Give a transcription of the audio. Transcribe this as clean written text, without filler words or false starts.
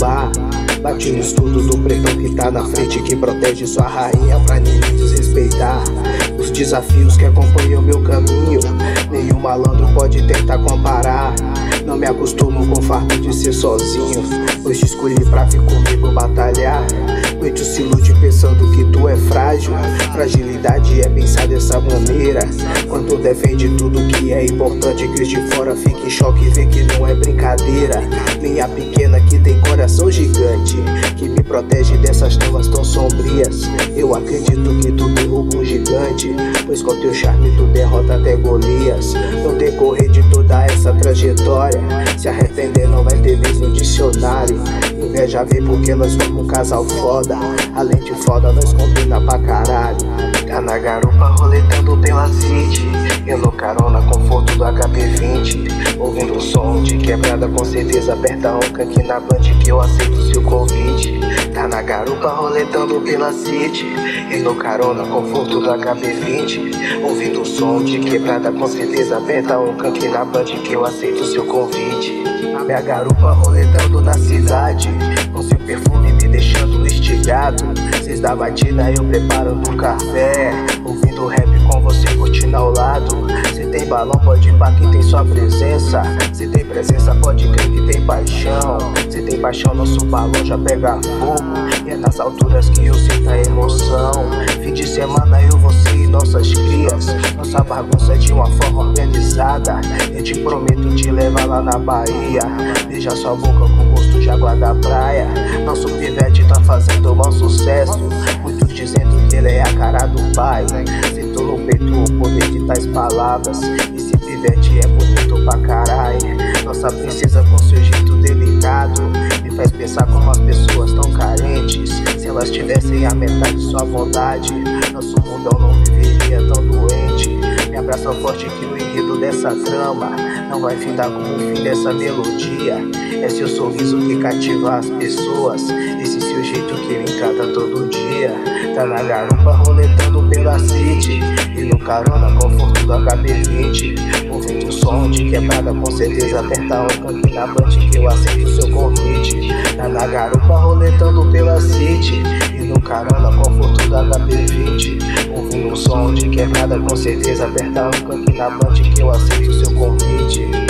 bar. Bate no escudo do pretão que tá na frente, que protege sua rainha pra ninguém desrespeitar. Os desafios que acompanham meu caminho, nenhum malandro pode tentar comparar. Não me acostumo com o fato de ser sozinho, pois te escolhi pra vir comigo batalhar. Muito se ilude pensando que tu é frágil. Fragilidade é pensar dessa maneira. Quando defende tudo que é importante, que os de fora fica em choque e vê que não é brincadeira. Minha pequena que tem coração gigante, que me protege dessas trevas tão sombrias. Eu acredito que tu derruba um gigante, pois com teu charme tu derrota até Golias. No decorrer de toda essa trajetória, se arrepender não vai ter vez no dicionário. Inveja vem porque nós somos um casal foda, além de foda nós combina pra caralho. Tá na garupa roletando pela city, eu no carona conforto do HB20, ouvindo o som de quebrada, com certeza aperta um canque na band que eu aceito seu convite. Tá na garupa roletando pela city, eu no carona conforto do HB20, ouvindo o som de quebrada, com certeza aperta um canque na band que eu aceito seu convite. Minha garupa roletando na cidade, com seu perfume me deixando instigado. Cês da batida eu preparando um café, ouvindo rap com você curtindo ao lado. Cê tem balão, pode ir pra que tem sua presença. Cê tem presença, pode crer que tem paixão. Cê tem paixão, nosso balão já pega fogo, e é nas alturas que eu sinto a emoção. Fim de semana eu, você e nossas crias, nossa bagunça é de uma forma organizada. Eu te prometo te levar lá na Bahia, beija sua boca com gosto de água da praia. Nosso pivete tá fazendo bom sucesso, muitos dizendo que ele é a cara do pai. Sinto no peito o poder de tais palavras, esse pivete é bonito pra caralho. Nossa princesa com seu jeito delicado me faz pensar como as pessoas tão carentes. Se elas tivessem a metade de sua vontade, nosso mundão não viveria tão doente. Me abraça forte que o enredo dessa trama não vai findar como o fim dessa melodia. É seu sorriso que cativa as pessoas, esse seu jeito que me encanta todo dia. Tá na garupa roletando pela city, e no carona conforto do HB20, ouvindo o som de quebrada, com certeza aperta um canque na band que eu aceito seu convite. Tá na garupa roletando pela city, e no carona conforto do HB20, ouvindo o som de quebrada, com certeza aperta um canque na band que eu aceito seu convite.